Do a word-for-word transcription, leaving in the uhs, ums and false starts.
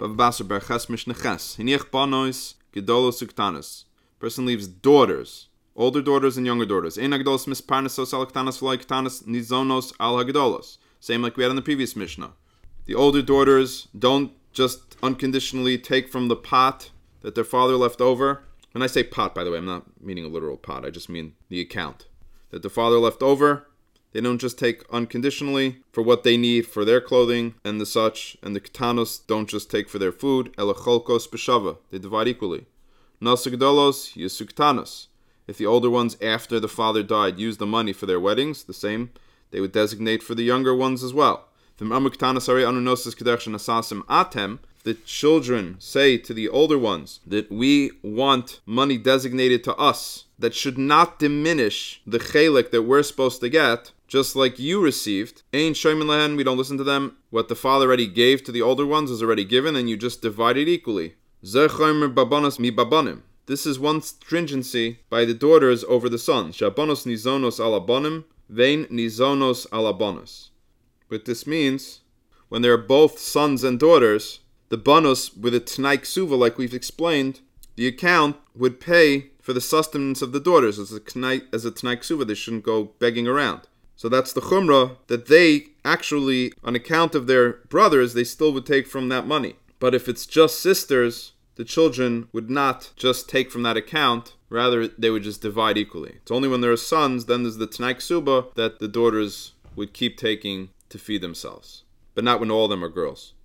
Bavabaser berches mishneches. Hiniach banois gedolos uktanis. Person leaves daughters, older daughters and younger daughters. Ein hagdolos misparnasos al ktanas v'lo ktanas nizonos al hagdolos. Same like we had in the previous Mishnah. The older daughters don't just unconditionally take from the pot that their father left over. When I say pot, by the way, I'm not meaning a literal pot. I just mean the account that the father left over. They don't just take unconditionally for what they need for their clothing and the such. And the ketanos don't just take for their food. Elacholkos b'shava. They divide equally. Nasugdalos yisuktanos. If the older ones after the father died used the money for their weddings, the same, they would designate for the younger ones as well. If the children say to the older ones that we want money designated to us that should not diminish the chelik that we're supposed to get, just like you received, Ein shoymin lehen, we don't listen to them. What the father already gave to the older ones is already given, and you just divide it equally. This is one stringency by the daughters over the sons. Shabonos nizonos alabonim, vein nizonos alabonos. But this means, when there are both sons and daughters, the bonus with a t'nai ksuva, like we've explained, the account would pay for the sustenance of the daughters as a t'nai, as a t'nai ksuva. They shouldn't go begging around. So that's the chumrah, that they actually, on account of their brothers, they still would take from that money. But if it's just sisters, the children would not just take from that account, rather they would just divide equally. It's only when there are sons, then there's the t'nai ksuba, that the daughters would keep taking to feed themselves. But not when all of them are girls.